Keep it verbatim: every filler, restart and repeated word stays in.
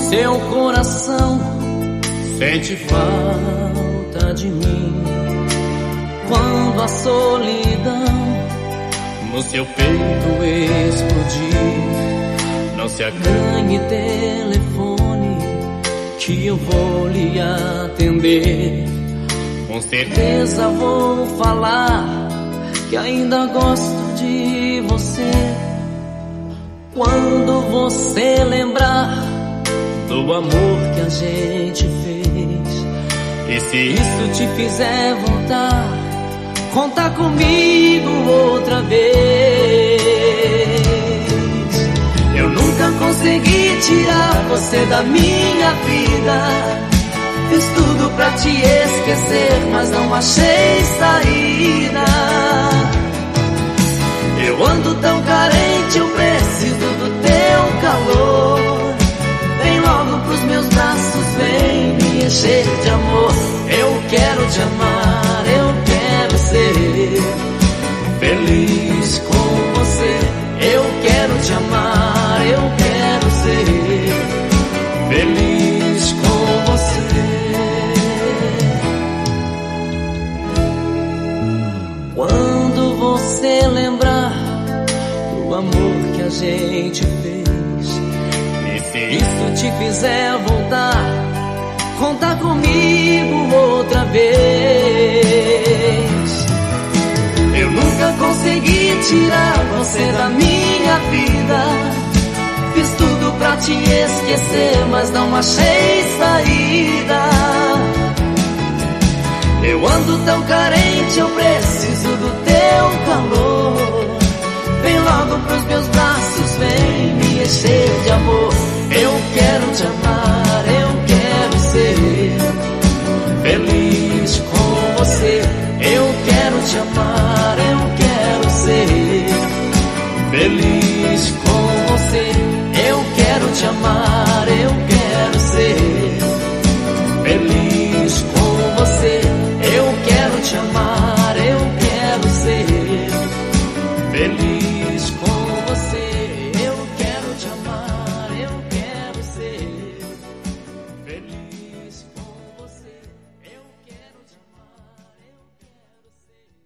Seu coração sente falta de mim quando a solidão no seu peito explodir. Não se acanhe, telefone, que eu vou lhe atender. Com certeza vou falar que ainda gosto de você. Quando você lembrar do amor que a gente fez, e se isso te fizer voltar, conta comigo outra vez. Eu nunca consegui tirar você da minha vida. Fiz tudo pra te esquecer, mas não achei saída. Eu ando tão carente, eu preciso do teu calor. Vem logo pros meus braços, vem me encher de amor. Eu quero te amar, eu quero ser feliz com você. Eu quero te amar, eu quero ser feliz com você. Quando você lembrar do amor que a gente fez, e se isso te fizer voltar, conta comigo outra vez. Eu nunca consegui tirar você da minha vida. Fiz tudo pra te esquecer, mas não achei saída. Eu ando tão carente, eu preciso do teu calor. Vem logo pros meus braços, vem me encher de amor. Eu quero te amar, eu quero ser feliz com você. Eu quero te amar.